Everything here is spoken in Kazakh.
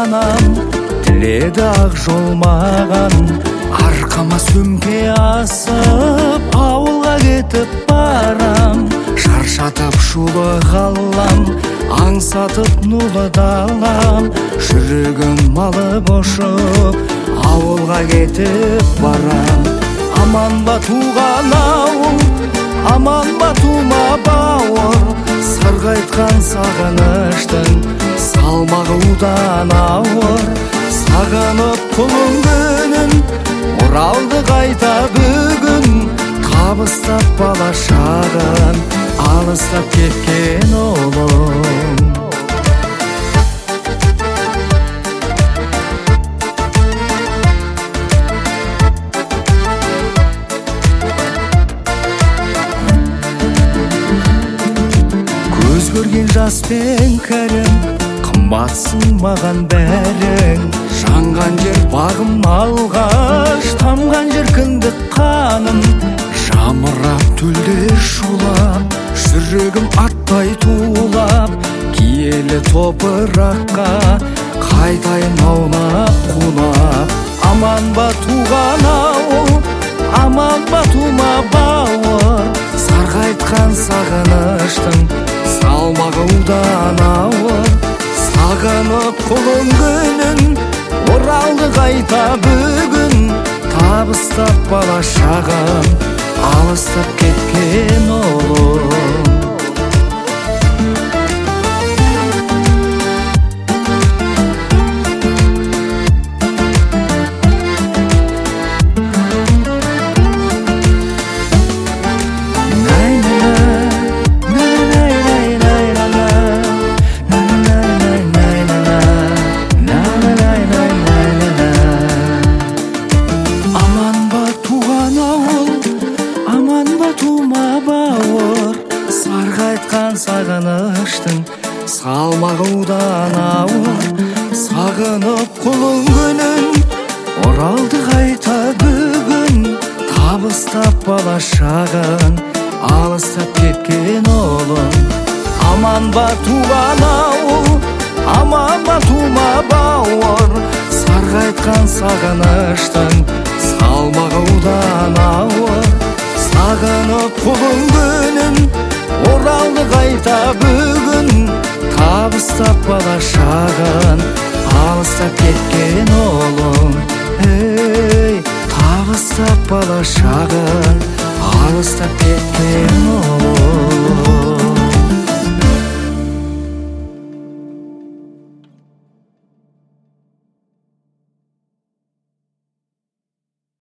анам тіледі ақ жол маған. Арқама сөмке асып ауылға кетіп барам. Шаршатып шулы қалам, аңсатып нулы далам. Жүрегім малып ұшып ауылға кетіп барам. Аман ба туған ауыл, аман ба тума бауыр. Сарғайтқан сағыныштың салмағы удан ауыр. Сағынып құлын күнін оралды қайта бүгін. Табыстап бала шағын алыстап кеткен ұлым. Көз көрген жас пен кәрім, қымбатсың маған бәрің. Жанған жер бағым алғаш, тамған жер кіндік қаным. Жамырап төлдер шулап, жүрегім аттай тулап. Киелі топыраққа қайтайын аунап қунап. Аман ба туған ауыл, аман ба тума бауыр. Сарғайтқан сағыныштың салмағы удан ауыр. Сағынып құлын күнін оралды қайта бүгін. Табыстап бала шағым алыстап кеткен ұлым. Сарғайтқан сағыныштың салмағы удан ауыр. Сағынып құлын күнін оралды қайта бүгін. Табыстап бала шағын алыстап кеткен ұлым. Аман ба туған ауыл, аман ба тума бауыр. Сарғайтқан сағыныштың салмағы удан ауыр. Сағынып құлын күнін оралды қайта бүгін. Табыстап бала шағын алыстап кеткен ұлым. Табыстап бала шағын алыстап кеткен ұлым.